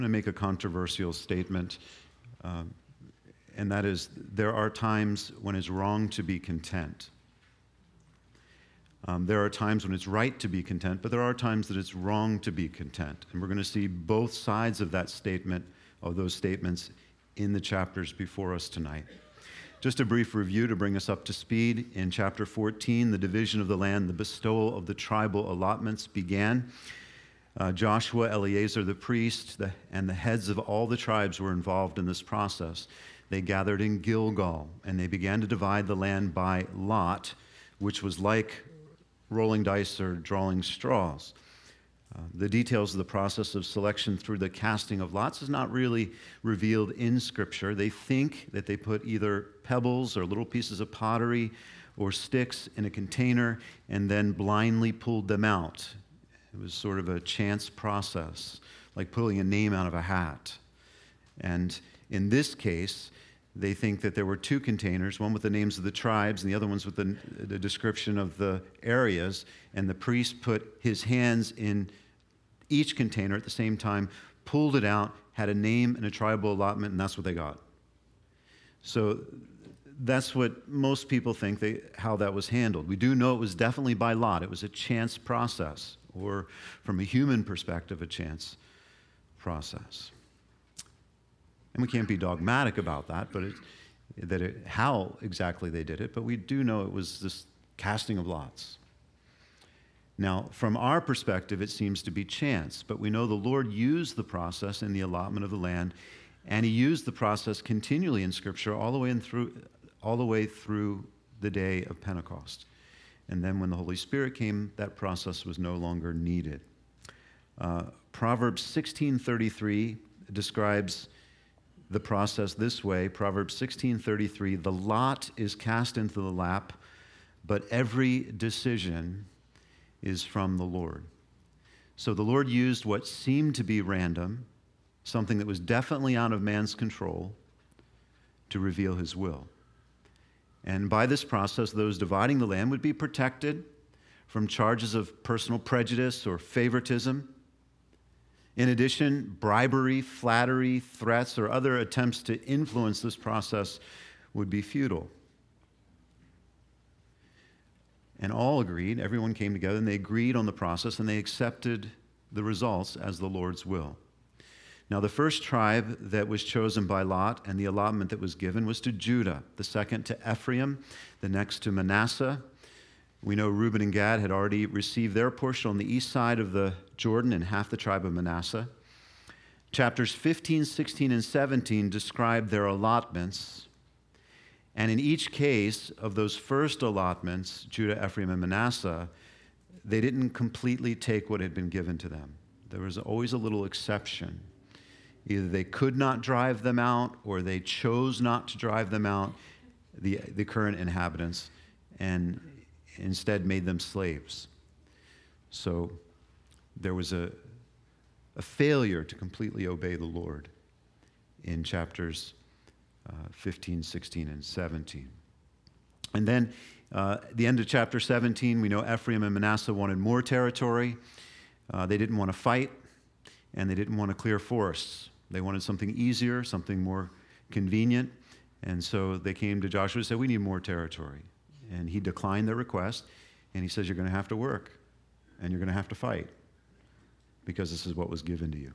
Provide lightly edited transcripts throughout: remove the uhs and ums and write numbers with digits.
I'm going to make a controversial statement, and that is there are times when it's wrong to be content. There are times when it's right to be content, but there are times that it's wrong to be content. And we're going to see both sides of that statement, of those statements, in the chapters before us tonight. Just a brief review to bring us up to speed. In chapter 14, the division of the land, the bestowal of the tribal allotments began. Joshua, Eleazar the priest, and the heads of all the tribes were involved in this process. They gathered in Gilgal, and they began to divide the land by lot, which was like rolling dice or drawing straws. The details of the process of selection through the casting of lots is not really revealed in Scripture. They think that they put either pebbles or little pieces of pottery or sticks in a container and then blindly pulled them out. It was sort of a chance process, like pulling a name out of a hat. And in this case, they think that there were two containers, one with the names of the tribes and the other ones with the description of the areas, and the priest put his hands in each container at the same time, pulled it out, had a name and a tribal allotment, and that's what they got. So that's what most people think how that was handled. We do know it was definitely by lot. It was a chance process, or from a human perspective, a chance process. And we can't be dogmatic about that, but how exactly they did it, but we do know it was this casting of lots. Now, from our perspective, it seems to be chance, but we know the Lord used the process in the allotment of the land, and he used the process continually in Scripture all the way through the day of Pentecost. And then when the Holy Spirit came, that process was no longer needed. Proverbs 16:33 describes the process this way. Proverbs 16:33, the lot is cast into the lap, but every decision is from the Lord. So the Lord used what seemed to be random, something that was definitely out of man's control, to reveal his will. And by this process, those dividing the land would be protected from charges of personal prejudice or favoritism. In addition, bribery, flattery, threats, or other attempts to influence this process would be futile. And all agreed, everyone came together, and they agreed on the process, and they accepted the results as the Lord's will. Now, the first tribe that was chosen by lot and the allotment that was given was to Judah, the second to Ephraim, the next to Manasseh. We know Reuben and Gad had already received their portion on the east side of the Jordan and half the tribe of Manasseh. Chapters 15, 16, and 17 describe their allotments. And in each case of those first allotments, Judah, Ephraim, and Manasseh, they didn't completely take what had been given to them. There was always a little exception. Either they could not drive them out, or they chose not to drive them out, the current inhabitants, and instead made them slaves. So there was a failure to completely obey the Lord in chapters 15, 16, and 17. And then at the end of chapter 17, we know Ephraim and Manasseh wanted more territory. They didn't want to fight, and they didn't want to clear forests. They wanted something easier, something more convenient. And so they came to Joshua and said, we need more territory. And he declined their request, and he says, you're going to have to work, and you're going to have to fight, because this is what was given to you.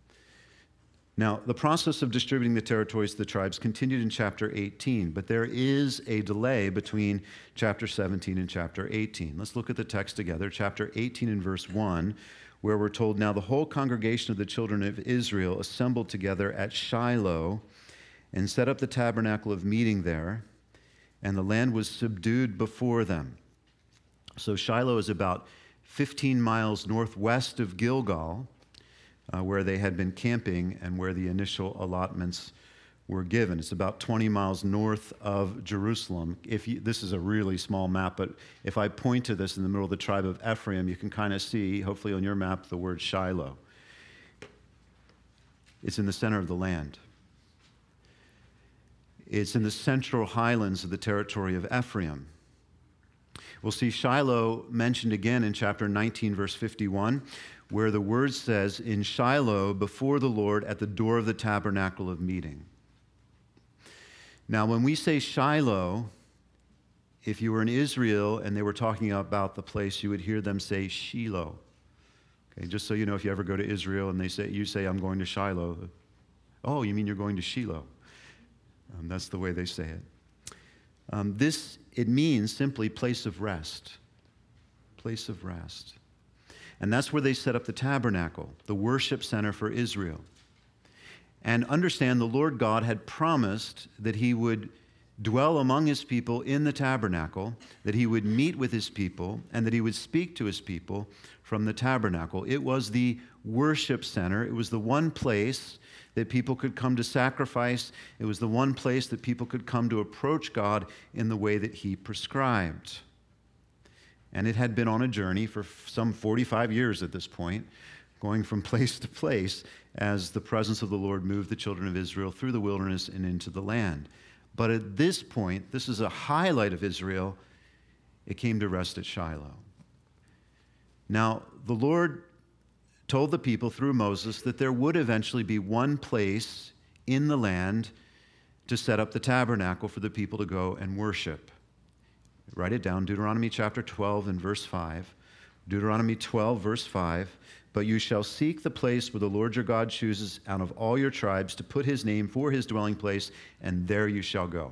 Now, the process of distributing the territories to the tribes continued in chapter 18, but there is a delay between chapter 17 and chapter 18. Let's look at the text together, chapter 18 and verse 1, where we're told, now the whole congregation of the children of Israel assembled together at Shiloh and set up the tabernacle of meeting there, and the land was subdued before them. So Shiloh is about 15 miles northwest of Gilgal, where they had been camping and where the initial allotments were given. It's about 20 miles north of Jerusalem. This is a really small map, but if I point to this in the middle of the tribe of Ephraim, you can kind of see, hopefully on your map, the word Shiloh. It's in the center of the land. It's in the central highlands of the territory of Ephraim. We'll see Shiloh mentioned again in chapter 19, verse 51, where the word says, in Shiloh, before the Lord, at the door of the tabernacle of meeting. Now, when we say Shiloh, if you were in Israel and they were talking about the place, you would hear them say Shiloh. Okay, just so you know, if you ever go to Israel and you say, I'm going to Shiloh. Oh, you mean you're going to Shiloh? That's the way they say it. It means simply place of rest. Place of rest. And that's where they set up the tabernacle, the worship center for Israel. And understand the Lord God had promised that he would dwell among his people in the tabernacle, that he would meet with his people, and that he would speak to his people from the tabernacle. It was the worship center. It was the one place that people could come to sacrifice. It was the one place that people could come to approach God in the way that he prescribed. And it had been on a journey for some 45 years at this point, going from place to place as the presence of the Lord moved the children of Israel through the wilderness and into the land. But at this point, this is a highlight of Israel, it came to rest at Shiloh. Now, the Lord told the people through Moses that there would eventually be one place in the land to set up the tabernacle for the people to go and worship. Write it down, Deuteronomy chapter 12 and verse 5. Deuteronomy 12, verse 5. But you shall seek the place where the Lord your God chooses out of all your tribes to put his name for his dwelling place, and there you shall go.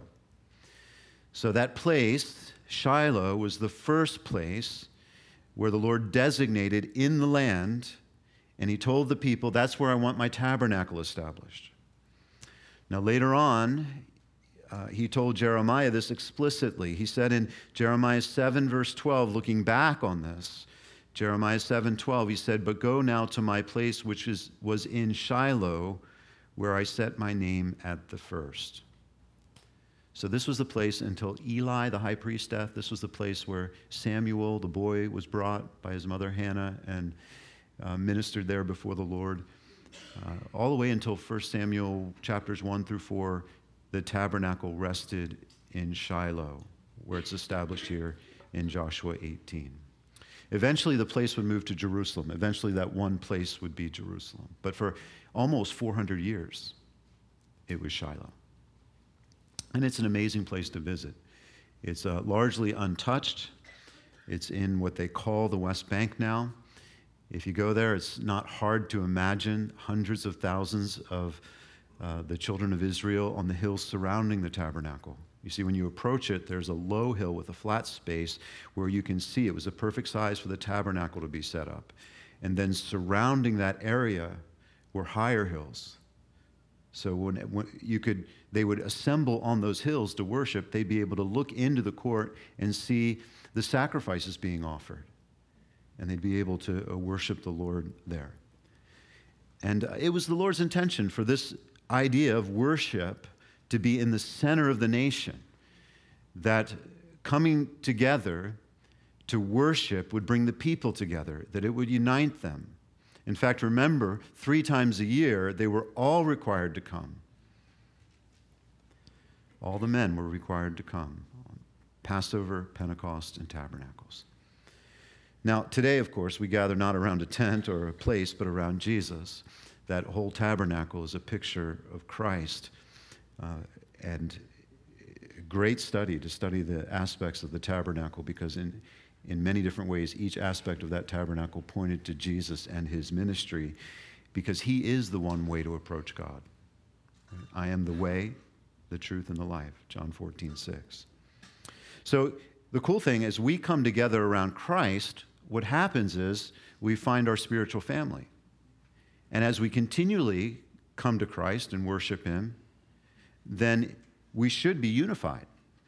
So that place, Shiloh, was the first place where the Lord designated in the land, and he told the people, that's where I want my tabernacle established. Now later on, he told Jeremiah this explicitly. He said in Jeremiah 7, verse 12, looking back on this, Jeremiah 7:12, he said, but go now to my place which was in Shiloh, where I set my name at the first. So this was the place until Eli, the high priest, death. This was the place where Samuel, the boy, was brought by his mother Hannah and ministered there before the Lord. All the way until 1 Samuel chapters 1 through 4, the tabernacle rested in Shiloh, where it's established here in Joshua 18. Eventually, the place would move to Jerusalem. Eventually, that one place would be Jerusalem. But for almost 400 years, it was Shiloh. And it's an amazing place to visit. It's largely untouched. It's in what they call the West Bank now. If you go there, it's not hard to imagine hundreds of thousands of the children of Israel on the hills surrounding the tabernacle. You see, when you approach it, there's a low hill with a flat space where you can see it was a perfect size for the tabernacle to be set up. And then surrounding that area were higher hills. So when they would assemble on those hills to worship, they'd be able to look into the court and see the sacrifices being offered. And they'd be able to worship the Lord there. And it was the Lord's intention for this idea of worship to be in the center of the nation, that coming together to worship would bring the people together, that it would unite them. In fact, remember, 3 times a year, they were all required to come. All the men were required to come. Passover, Pentecost, and Tabernacles. Now, today, of course, we gather not around a tent or a place, but around Jesus. That whole tabernacle is a picture of Christ. And great study to study the aspects of the tabernacle, because in many different ways, each aspect of that tabernacle pointed to Jesus and his ministry, because he is the one way to approach God. I am the way, the truth, and the life, John 14:6. So the cool thing is we come together around Christ, what happens is we find our spiritual family. And as we continually come to Christ and worship him, then we should be unified.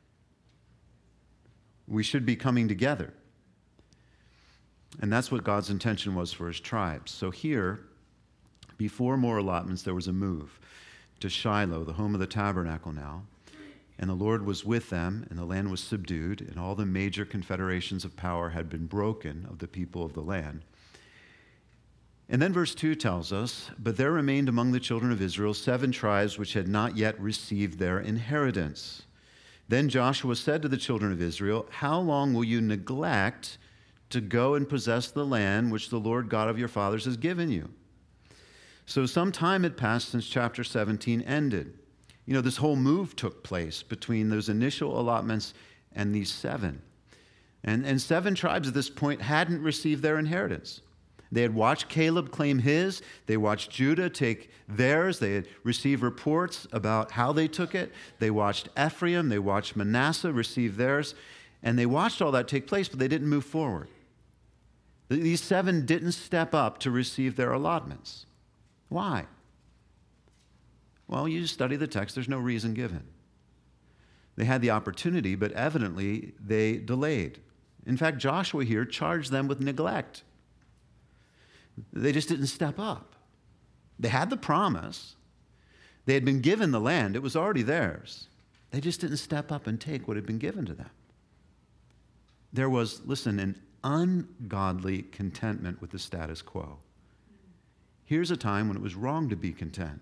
We should be coming together. And that's what God's intention was for his tribes. So here, before more allotments, there was a move to Shiloh, the home of the tabernacle now. And the Lord was with them, and the land was subdued, and all the major confederations of power had been broken of the people of the land. And then verse 2 tells us, but there remained among the children of Israel 7 tribes which had not yet received their inheritance. Then Joshua said to the children of Israel, how long will you neglect to go and possess the land which the Lord God of your fathers has given you? So some time had passed since chapter 17 ended. This whole move took place between those initial allotments and these 7. And 7 tribes at this point hadn't received their inheritance. They had watched Caleb claim his. They watched Judah take theirs. They had received reports about how they took it. They watched Ephraim. They watched Manasseh receive theirs. And they watched all that take place, but they didn't move forward. These 7 didn't step up to receive their allotments. Why? Well, you study the text. There's no reason given. They had the opportunity, but evidently they delayed. In fact, Joshua here charged them with neglect. They just didn't step up. They had the promise. They had been given the land. It was already theirs. They just didn't step up and take what had been given to them. There was, listen, an ungodly contentment with the status quo. Here's a time when it was wrong to be content.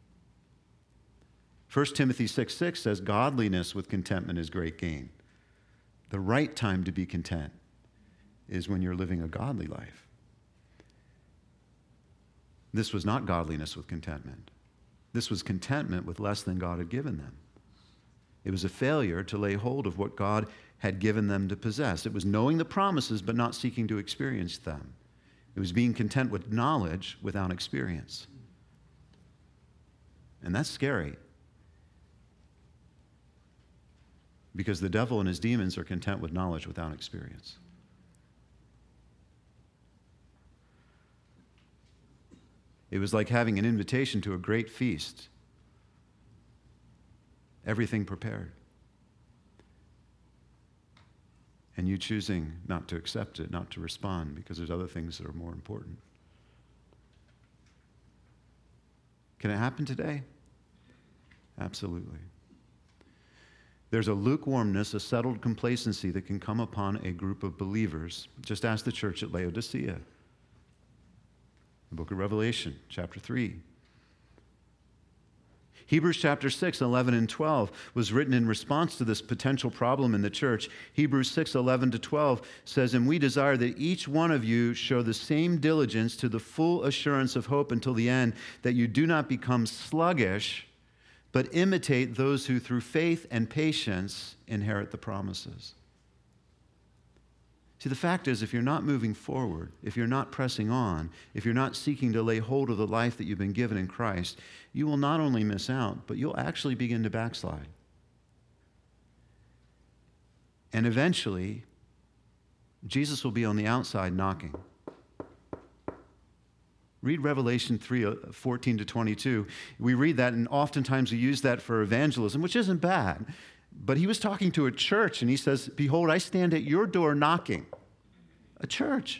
1 Timothy 6:6 says, godliness with contentment is great gain. The right time to be content is when you're living a godly life. This was not godliness with contentment. This was contentment with less than God had given them. It was a failure to lay hold of what God had given them to possess. It was knowing the promises but not seeking to experience them. It was being content with knowledge without experience. And that's scary. Because the devil and his demons are content with knowledge without experience. It was like having an invitation to a great feast. Everything prepared. And you choosing not to accept it, not to respond, because there's other things that are more important. Can it happen today? Absolutely. There's a lukewarmness, a settled complacency that can come upon a group of believers. Just ask the church at Laodicea. The book of Revelation, chapter 3. Hebrews chapter 6, 11 and 12 was written in response to this potential problem in the church. Hebrews 6, 11 to 12 says, and we desire that each one of you show the same diligence to the full assurance of hope until the end, that you do not become sluggish, but imitate those who through faith and patience inherit the promises. See, the fact is, if you're not moving forward, if you're not pressing on, if you're not seeking to lay hold of the life that you've been given in Christ, you will not only miss out, but you'll actually begin to backslide. And eventually, Jesus will be on the outside knocking. Read Revelation 3, 14 to 22. We read that, and oftentimes we use that for evangelism, which isn't bad. But he was talking to a church, and he says, behold, I stand at your door knocking. A church.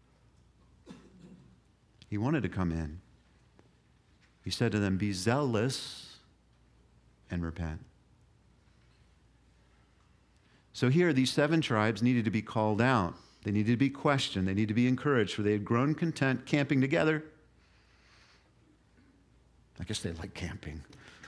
He wanted to come in. He said to them, be zealous and repent. So here, these 7 tribes needed to be called out. They needed to be questioned. They needed to be encouraged, for they had grown content camping together. I guess they like camping.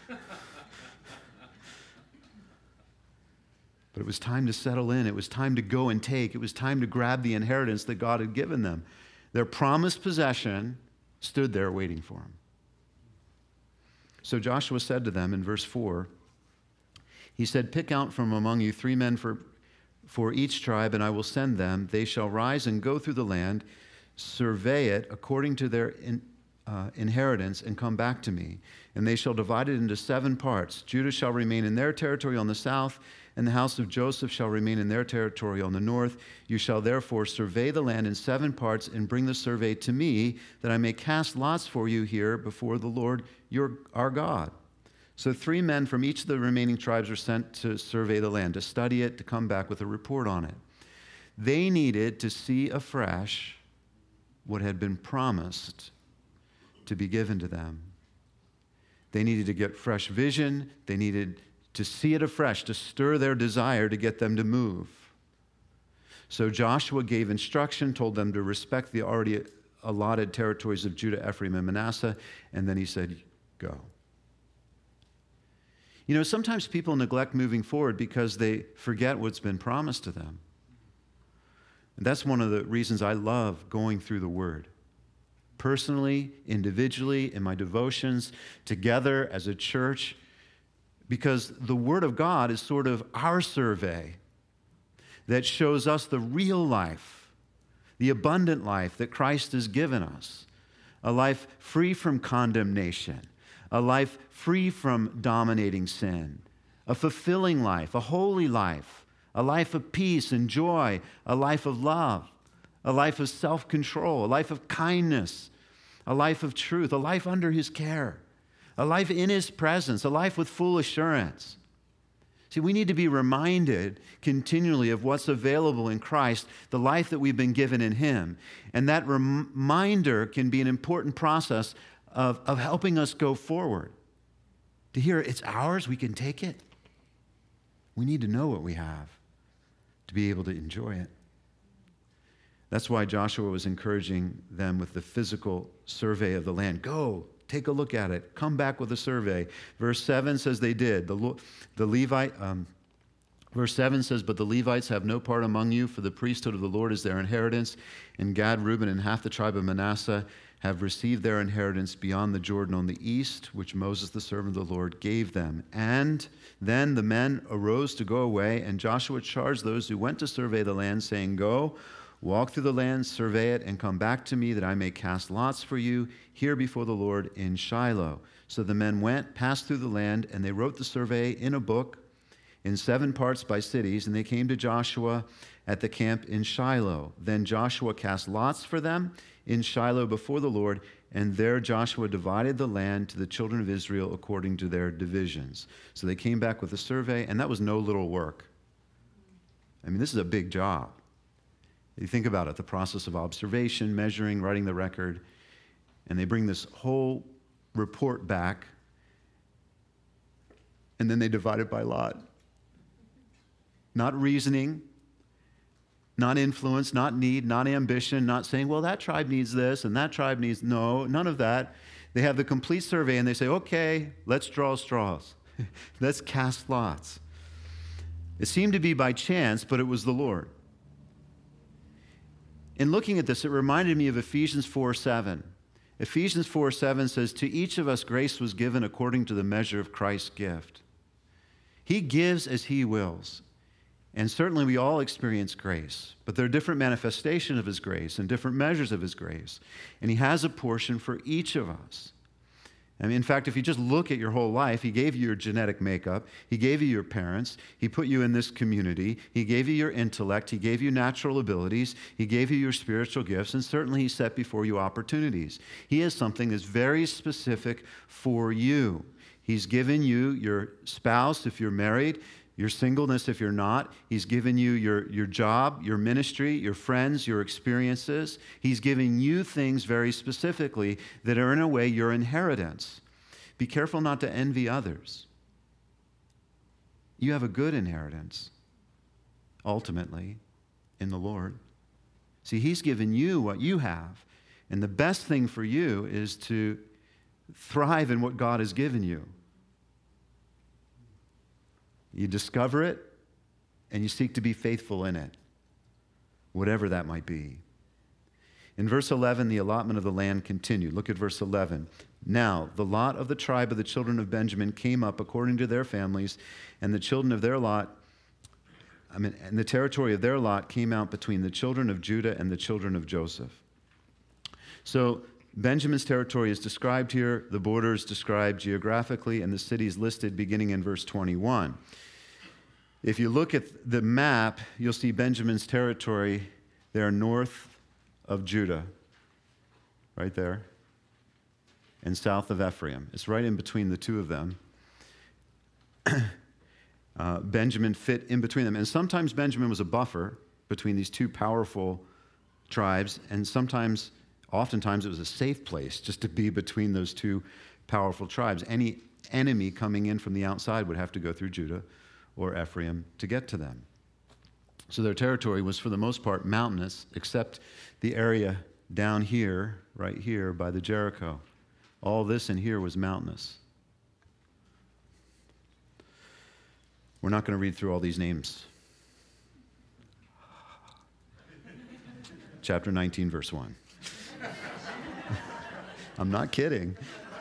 But it was time to settle in. It was time to go and take. It was time to grab the inheritance that God had given them. Their promised possession stood there waiting for them. So Joshua said to them in verse 4, he said, pick out from among you 3 men for each tribe, and I will send them. They shall rise and go through the land, survey it according to their inheritance, and come back to me. And they shall divide it into 7 parts. Judah shall remain in their territory on the south, and the house of Joseph shall remain in their territory on the north. You shall therefore survey the land in 7 parts and bring the survey to me, that I may cast lots for you here before the Lord our God. So 3 men from each of the remaining tribes were sent to survey the land, to study it, to come back with a report on it. They needed to see afresh what had been promised to be given to them. They needed to get fresh vision. They needed to see it afresh, to stir their desire to get them to move. So Joshua gave instruction, told them to respect the already allotted territories of Judah, Ephraim, and Manasseh, and then he said, go. You know, sometimes people neglect moving forward because they forget what's been promised to them. And that's one of the reasons I love going through the Word. Personally, individually, in my devotions, together as a church, because the Word of God is sort of our survey that shows us the real life, the abundant life that Christ has given us, a life free from condemnation, a life free from dominating sin, a fulfilling life, a holy life, a life of peace and joy, a life of love, a life of self-control, a life of kindness, a life of truth, a life under His care, a life in His presence, a life with full assurance. See, we need to be reminded continually of what's available in Christ, the life that we've been given in Him. And that reminder can be an important process of helping us go forward. To hear it's ours, we can take it. We need to know what we have to be able to enjoy it. That's why Joshua was encouraging them with the physical survey of the land. Go, take a look at it. Come back with a survey. Verse 7 says they did. Verse 7 says, but the Levites have no part among you, for the priesthood of the Lord is their inheritance. And Gad, Reuben, and half the tribe of Manasseh have received their inheritance beyond the Jordan on the east, which Moses, the servant of the Lord, gave them. And then the men arose to go away, and Joshua charged those who went to survey the land, saying, go, walk through the land, survey it, and come back to me, that I may cast lots for you here before the Lord in Shiloh. So the men went, passed through the land, and they wrote the survey in a book in 7 parts by cities, and they came to Joshua at the camp in Shiloh. Then Joshua cast lots for them in Shiloh before the Lord, and there Joshua divided the land to the children of Israel according to their divisions. So they came back with a survey, and that was no little work. I mean, this is a big job. You think about it, the process of observation, measuring, writing the record, and they bring this whole report back, and then they divide it by lot. Not reasoning, not influence, not need, not ambition, not saying, well, that tribe needs this and that tribe needs, no, none of that. They have the complete survey and they say, okay, let's draw straws. Let's cast lots. It seemed to be by chance, but it was the Lord. In looking at this, it reminded me of Ephesians 4:7. Ephesians 4:7 says, to each of us grace was given according to the measure of Christ's gift. He gives as He wills. And certainly we all experience grace, but there are different manifestations of His grace and different measures of His grace. And He has a portion for each of us. I mean, in fact, if you just look at your whole life, He gave you your genetic makeup. He gave you your parents. He put you in this community. He gave you your intellect. He gave you natural abilities. He gave you your spiritual gifts. And certainly He set before you opportunities. He has something that's very specific for you. He's given you your spouse if you're married, your singleness if you're not. He's given you your job, your ministry, your friends, your experiences. He's giving you things very specifically that are in a way your inheritance. Be careful not to envy others. You have a good inheritance, ultimately, in the Lord. See, He's given you what you have, and the best thing for you is to thrive in what God has given you. You discover it, and you seek to be faithful in it, whatever that might be. In verse 11, the allotment of the land continued. Look at verse 11. Now, the lot of the tribe of the children of Benjamin came up according to their families, and the children of their lot, and the territory of their lot came out between the children of Judah and the children of Joseph. So, Benjamin's territory is described here, the borders described geographically, and the cities listed beginning in verse 21. If you look at the map, you'll see Benjamin's territory there north of Judah, right there, and south of Ephraim. It's right in between the two of them. Benjamin fit in between them. And sometimes Benjamin was a buffer between these two powerful tribes, and oftentimes it was a safe place just to be between those two powerful tribes. Any enemy coming in from the outside would have to go through Judah or Ephraim to get to them. So their territory was for the most part mountainous, except the area down here, right here by the Jericho. All this in here was mountainous. We're not going to read through all these names. Chapter 19, verse 1. I'm not kidding.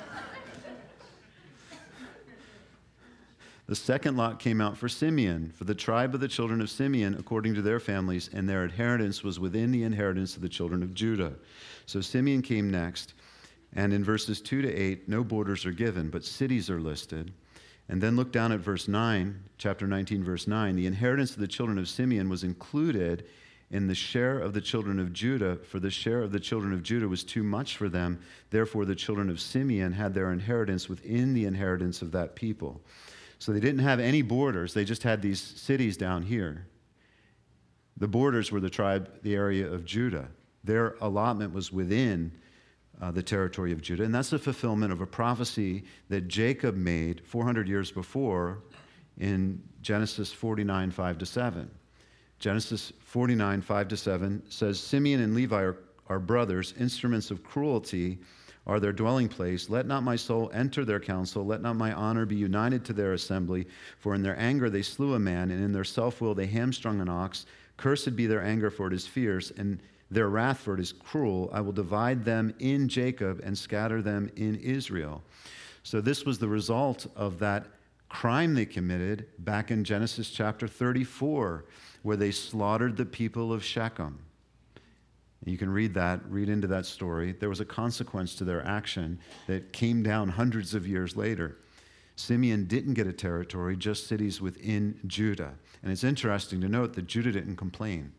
The second lot came out for Simeon, for the tribe of the children of Simeon, according to their families, and their inheritance was within the inheritance of the children of Judah. So Simeon came next, and in verses 2 to 8, no borders are given, but cities are listed. And then look down at verse 9, chapter 19, verse 9. The inheritance of the children of Simeon was included in the share of the children of Judah, for the share of the children of Judah was too much for them. Therefore, the children of Simeon had their inheritance within the inheritance of that people. So they didn't have any borders. They just had these cities down here. The borders were the area of Judah. Their allotment was within the territory of Judah. And that's the fulfillment of a prophecy that Jacob made 400 years before in Genesis 49, 5-7. Genesis 49, 5-7 says, Simeon and Levi are brothers, instruments of cruelty are their dwelling place. Let not my soul enter their council. Let not my honor be united to their assembly. For in their anger they slew a man, and in their self-will they hamstrung an ox. Cursed be their anger, for it is fierce, and their wrath, for it is cruel. I will divide them in Jacob and scatter them in Israel. So this was the result of that crime they committed back in Genesis chapter 34, where they slaughtered the people of Shechem. You can read into that story. There was a consequence to their action that came down hundreds of years later. Simeon didn't get a territory, just cities within Judah. And it's interesting to note that Judah didn't complain,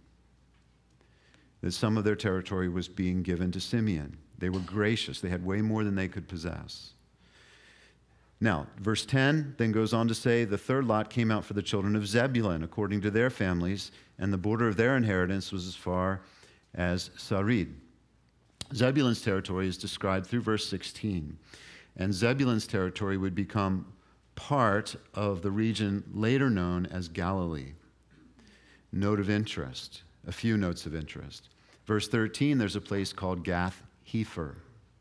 that some of their territory was being given to Simeon. They were gracious. They had way more than they could possess. Now, verse 10 then goes on to say, the third lot came out for the children of Zebulun, according to their families, and the border of their inheritance was as far as Sarid. Zebulun's territory is described through verse 16, and Zebulun's territory would become part of the region later known as Galilee. Note of interest, a few notes of interest. Verse 13, there's a place called Gath-Hepher.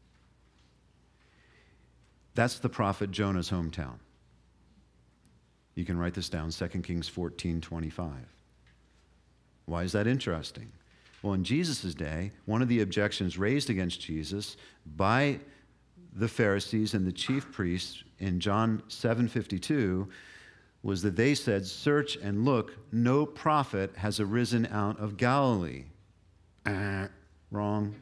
That's the prophet Jonah's hometown. You can write this down, 2 Kings 14:25. Why is that interesting? Well, in Jesus' day, one of the objections raised against Jesus by the Pharisees and the chief priests in John 7:52 was that they said, search and look, no prophet has arisen out of Galilee. Wrong.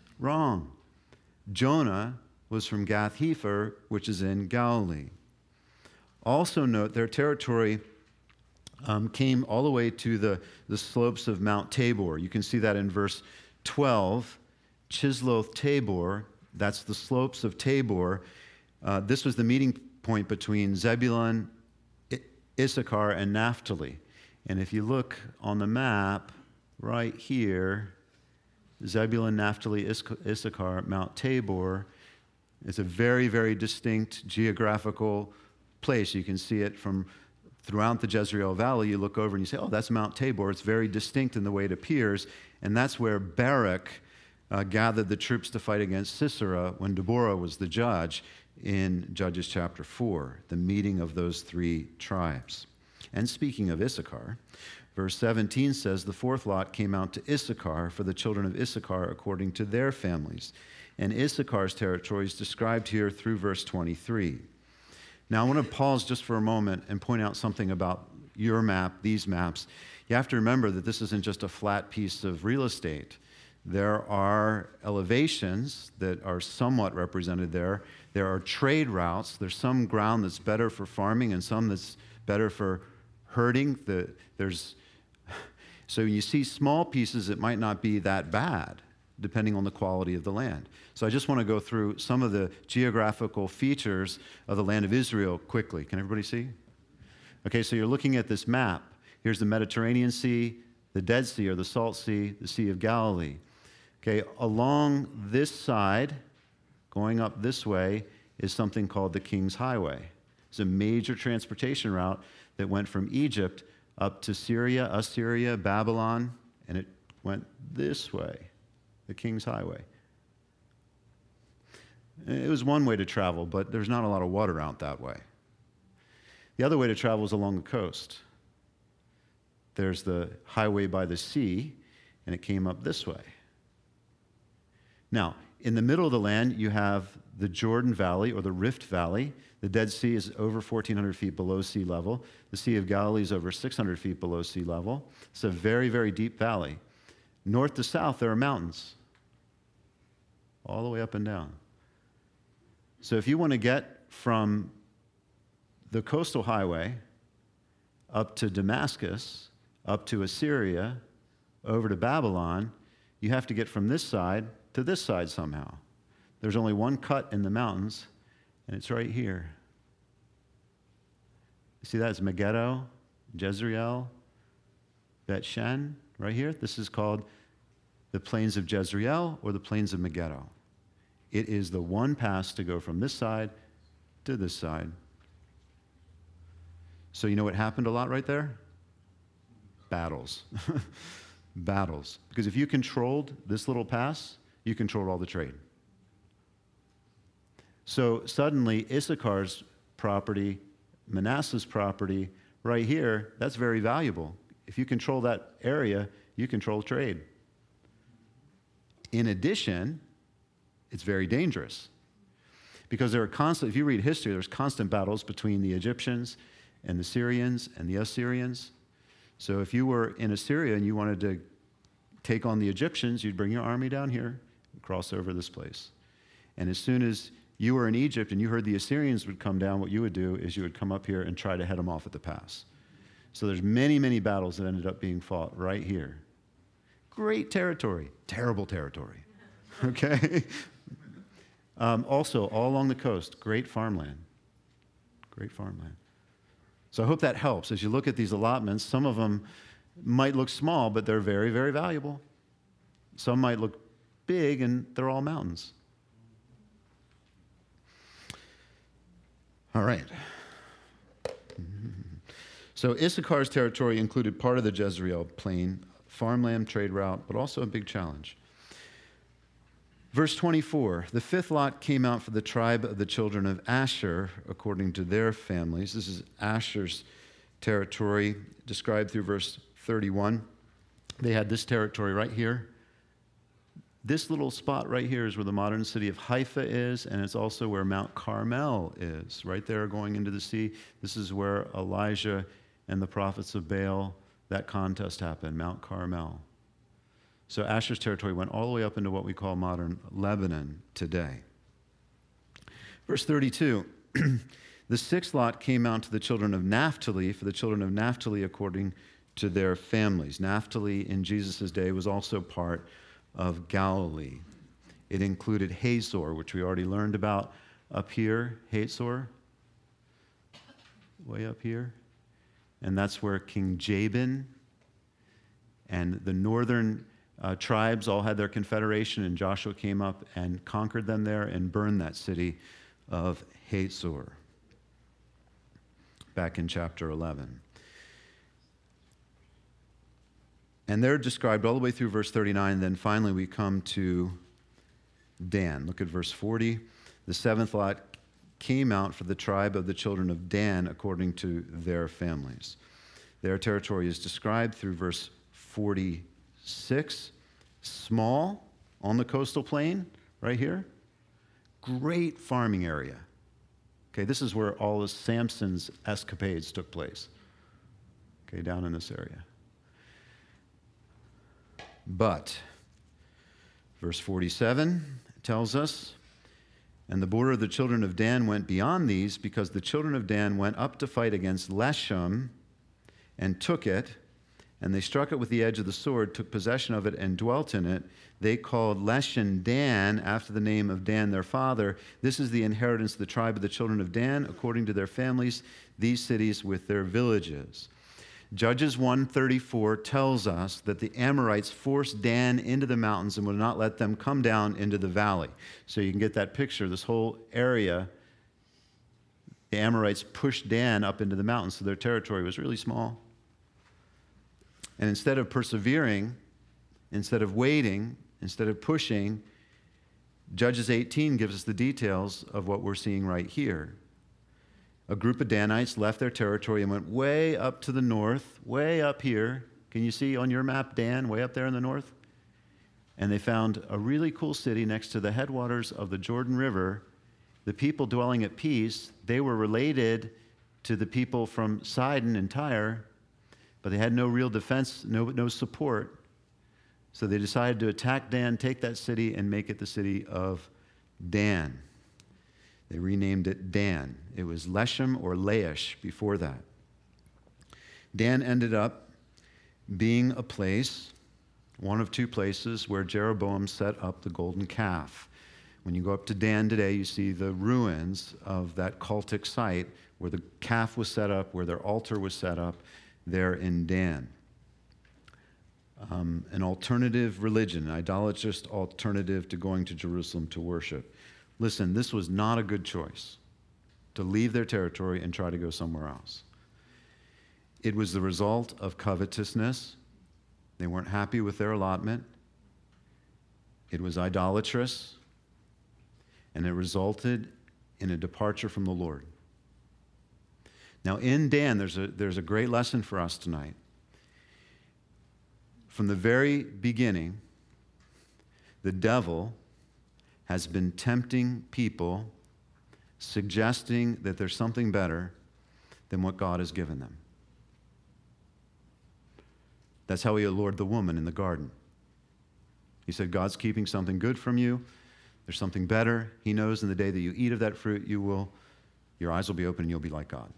Jonah was from Gath-Hepher, which is in Galilee. Also note their territory came all the way to the slopes of Mount Tabor. You can see that in verse 12. Chisloth Tabor, that's the slopes of Tabor. This was the meeting point between Zebulun, Issachar, and Naphtali. And if you look on the map right here, Zebulun, Naphtali, Issachar, Mount Tabor, it's a very, very distinct geographical place. You can see it from throughout the Jezreel Valley. You look over and you say, oh, that's Mount Tabor. It's very distinct in the way it appears. And that's where Barak gathered the troops to fight against Sisera when Deborah was the judge in Judges chapter 4, the meeting of those three tribes. And speaking of Issachar, verse 17 says, the fourth lot came out to Issachar for the children of Issachar according to their families. And Issachar's territory is described here through verse 23. Now, I want to pause just for a moment and point out something about your map, these maps. You have to remember that this isn't just a flat piece of real estate. There are elevations that are somewhat represented there. There are trade routes. There's some ground that's better for farming and some that's better for herding. So when you see small pieces, it might not be that bad, depending on the quality of the land. So I just want to go through some of the geographical features of the land of Israel quickly. Can everybody see? Okay, so you're looking at this map. Here's the Mediterranean Sea, the Dead Sea or the Salt Sea, the Sea of Galilee. Okay, along this side, going up this way, is something called the King's Highway. It's a major transportation route that went from Egypt up to Syria, Assyria, Babylon, and it went this way. The King's Highway. It was one way to travel, but there's not a lot of water out that way. The other way to travel is along the coast. There's the highway by the sea, and it came up this way. Now, in the middle of the land, you have the Jordan Valley or the Rift Valley. The Dead Sea is over 1,400 feet below sea level. The Sea of Galilee is over 600 feet below sea level. It's a very, very deep valley. North to south, there are mountains, all the way up and down. So if you want to get from the coastal highway up to Damascus, up to Assyria, over to Babylon, you have to get from this side to this side somehow. There's only one cut in the mountains, and it's right here. You see that? It's Megiddo, Jezreel, Bet-Shen, right here. This is called the Plains of Jezreel or the Plains of Megiddo. It is the one pass to go from this side to this side. So you know what happened a lot right there? Battles. Battles. Because if you controlled this little pass, you controlled all the trade. So suddenly Issachar's property, Manasseh's property, right here, that's very valuable. If you control that area, you control trade. In addition, it's very dangerous. Because there are constant, if you read history, there's constant battles between the Egyptians and the Syrians and the Assyrians. So if you were in Assyria and you wanted to take on the Egyptians, you'd bring your army down here and cross over this place. And as soon as you were in Egypt and you heard the Assyrians would come down, what you would do is you would come up here and try to head them off at the pass. So there's many, many battles that ended up being fought right here. Great territory, terrible territory. Okay? Also, all along the coast, great farmland. Great farmland. So I hope that helps. As you look at these allotments, some of them might look small, but they're very, very valuable. Some might look big, and they're all mountains. All right. So Issachar's territory included part of the Jezreel plain, farmland, trade route, but also a big challenge. Verse 24, the fifth lot came out for the tribe of the children of Asher, according to their families. This is Asher's territory, described through verse 31. They had this territory right here. This little spot right here is where the modern city of Haifa is, and it's also where Mount Carmel is, right there going into the sea. This is where Elijah and the prophets of Baal, that contest happened, Mount Carmel. So Asher's territory went all the way up into what we call modern Lebanon today. Verse 32, the sixth lot came out to the children of Naphtali, for the children of Naphtali according to their families. Naphtali in Jesus' day was also part of Galilee. It included Hazor, which we already learned about up here, Hazor, way up here. And that's where King Jabin and the northern tribes all had their confederation, and Joshua came up and conquered them there and burned that city of Hazor back in chapter 11. And they're described all the way through verse 39. Then finally we come to Dan. Look at verse 40. The seventh lot came out for the tribe of the children of Dan according to their families. Their territory is described through verse 46. Small on the coastal plain right here. Great farming area. Okay, this is where all of Samson's escapades took place. Okay, down in this area. But, verse 47 tells us, and the border of the children of Dan went beyond these, because the children of Dan went up to fight against Leshem and took it, and they struck it with the edge of the sword, took possession of it, and dwelt in it. They called Leshem Dan, after the name of Dan their father. This is the inheritance of the tribe of the children of Dan, according to their families, these cities with their villages. Judges 1:34 tells us that the Amorites forced Dan into the mountains and would not let them come down into the valley. So you can get that picture. This whole area, the Amorites pushed Dan up into the mountains, so their territory was really small. And instead of persevering, instead of waiting, instead of pushing, Judges 18 gives us the details of what we're seeing right here. a group of Danites left their territory and went way up to the north, way up here. Can you see on your map, Dan, way up there in the north? And they found a really cool city next to the headwaters of the Jordan River. The people dwelling at peace, they were related to the people from Sidon and Tyre, but they had no real defense, no support. So they decided to attack Dan, take that city, and make it the city of Dan. They renamed it Dan. It was Leshem or Laish before that. Dan ended up being a place, one of two places, where Jeroboam set up the golden calf. When you go up to Dan today, you see the ruins of that cultic site where the calf was set up, where their altar was set up, there in Dan. An alternative religion, an idolatrous alternative to going to Jerusalem to worship. Listen, this was not a good choice to leave their territory and try to go somewhere else. It was the result of covetousness. They weren't happy with their allotment. It was idolatrous, and it resulted in a departure from the Lord. Now, in Dan, there's a great lesson for us tonight. From the very beginning, the devil has been tempting people, suggesting that there's something better than what God has given them. That's how he allured the woman in the garden. He said, God's keeping something good from you. There's something better. He knows in the day that you eat of that fruit, your eyes will be open and you'll be like God.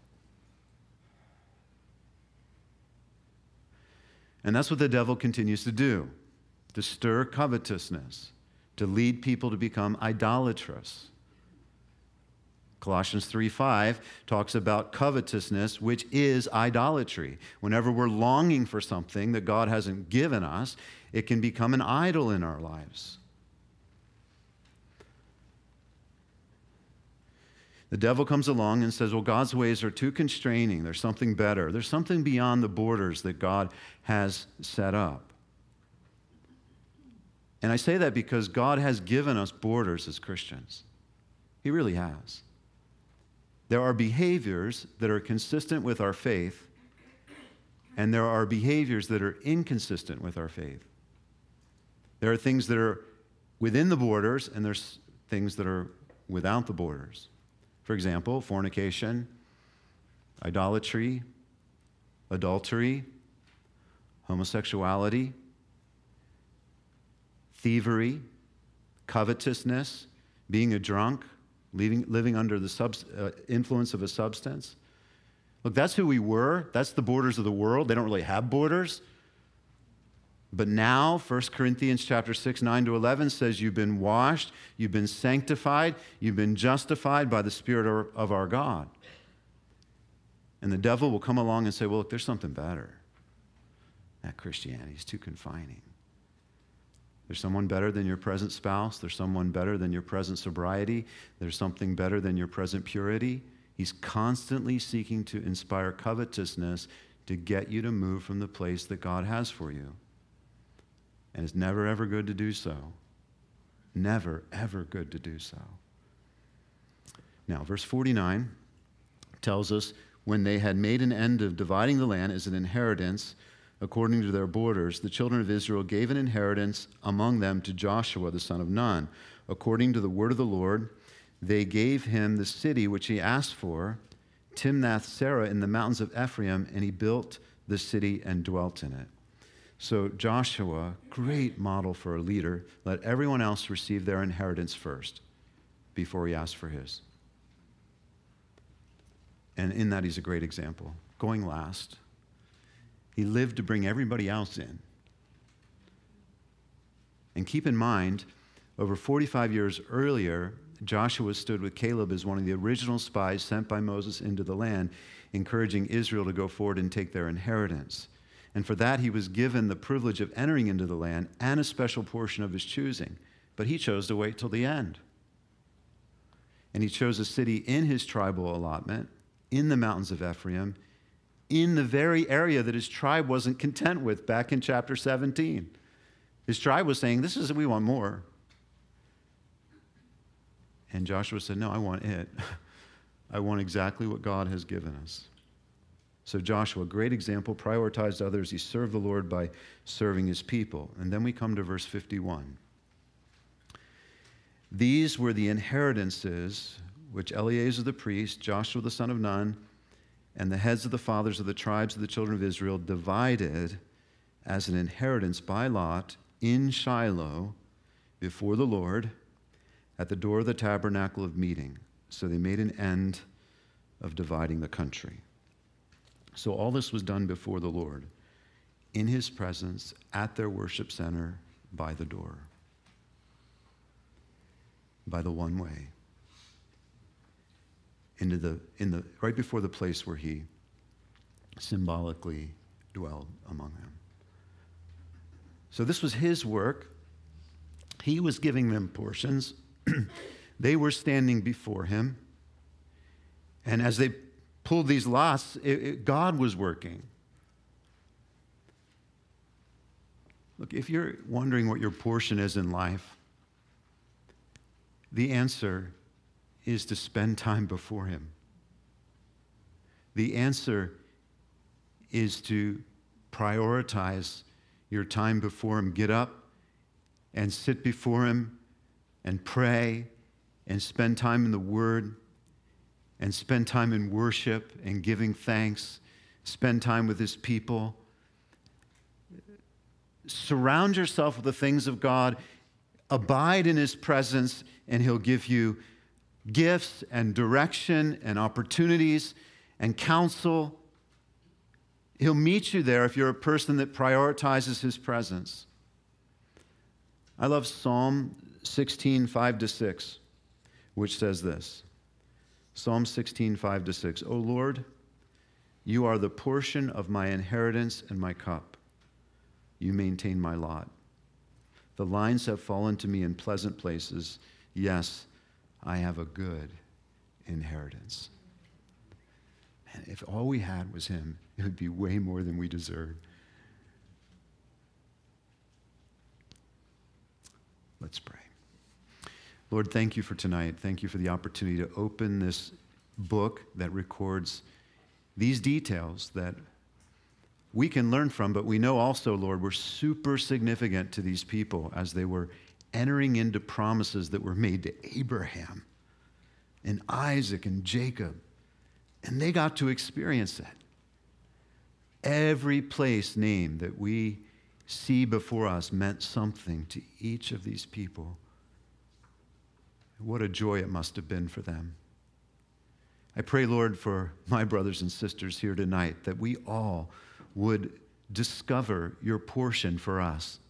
And that's what the devil continues to do, to stir covetousness, to lead people to become idolatrous. Colossians 3:5 talks about covetousness, which is idolatry. Whenever we're longing for something that God hasn't given us, it can become an idol in our lives. The devil comes along and says, well, God's ways are too constraining. There's something better. There's something beyond the borders that God has set up. And I say that because God has given us borders as Christians. He really has. There are behaviors that are consistent with our faith, and there are behaviors that are inconsistent with our faith. There are things that are within the borders, and there's things that are without the borders. For example, fornication, idolatry, adultery, homosexuality, thievery, covetousness, being a drunk, living under the influence of a substance. Look, that's who we were. That's the borders of the world. They don't really have borders. But now, 1 Corinthians chapter 6, 9-11 says you've been washed, you've been sanctified, you've been justified by the Spirit of our God. And the devil will come along and say, well, look, there's something better. That Christianity is too confining. There's someone better than your present spouse. There's someone better than your present sobriety. There's something better than your present purity. He's constantly seeking to inspire covetousness to get you to move from the place that God has for you. And it's never, ever good to do so. Never, ever good to do so. Now, verse 49 tells us, when they had made an end of dividing the land as an inheritance according to their borders, the children of Israel gave an inheritance among them to Joshua, the son of Nun. According to the word of the Lord, they gave him the city which he asked for, Timnath-Serah in the mountains of Ephraim, and he built the city and dwelt in it. So Joshua, great model for a leader, let everyone else receive their inheritance first before he asked for his. And in that, he's a great example. Going last, he lived to bring everybody else in. And keep in mind, over 45 years earlier, Joshua stood with Caleb as one of the original spies sent by Moses into the land, encouraging Israel to go forward and take their inheritance. And for that, he was given the privilege of entering into the land and a special portion of his choosing. But he chose to wait till the end. And he chose a city in his tribal allotment, in the mountains of Ephraim, in the very area that his tribe wasn't content with back in chapter 17. His tribe was saying, we want more. And Joshua said, no, I want it. I want exactly what God has given us. So Joshua, great example, prioritized others. He served the Lord by serving his people. And then we come to verse 51. These were the inheritances which Eleazar the priest, Joshua the son of Nun, and the heads of the fathers of the tribes of the children of Israel divided as an inheritance by lot in Shiloh before the Lord at the door of the tabernacle of meeting. So they made an end of dividing the country. So all this was done before the Lord, in his presence, at their worship center, by the door, by the one way, right before the place where he symbolically dwelled among them. So this was his work. He was giving them portions. They were standing before him. And as they pulled these lots, God was working. Look, if you're wondering what your portion is in life, the answer is to spend time before him. The answer is to prioritize your time before him. Get up and sit before him and pray and spend time in the Word and spend time in worship and giving thanks. Spend time with his people. Surround yourself with the things of God. Abide in his presence, and he'll give you gifts and direction and opportunities and counsel. He'll meet you there if you're a person that prioritizes his presence. I love Psalm 16, 5-6, which says this. Psalm 16, 5-6. O Lord, you are the portion of my inheritance and my cup. You maintain my lot. The lines have fallen to me in pleasant places. Yes, I have a good inheritance. And if all we had was him, it would be way more than we deserve. Let's pray. Lord, thank you for tonight. Thank you for the opportunity to open this book that records these details that we can learn from, but we know also, Lord, were super significant to these people as they were entering into promises that were made to Abraham and Isaac and Jacob, and they got to experience it. Every place named that we see before us meant something to each of these people. What a joy it must have been for them. I pray, Lord, for my brothers and sisters here tonight, that we all would discover your portion for us.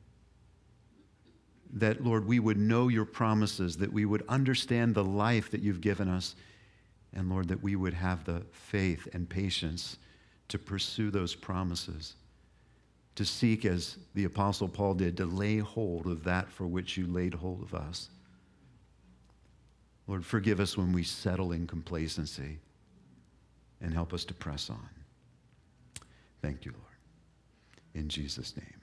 That, Lord, we would know your promises, that we would understand the life that you've given us, and, Lord, that we would have the faith and patience to pursue those promises, to seek, as the Apostle Paul did, to lay hold of that for which you laid hold of us. Lord, forgive us when we settle in complacency, and help us to press on. Thank you, Lord. In Jesus' name.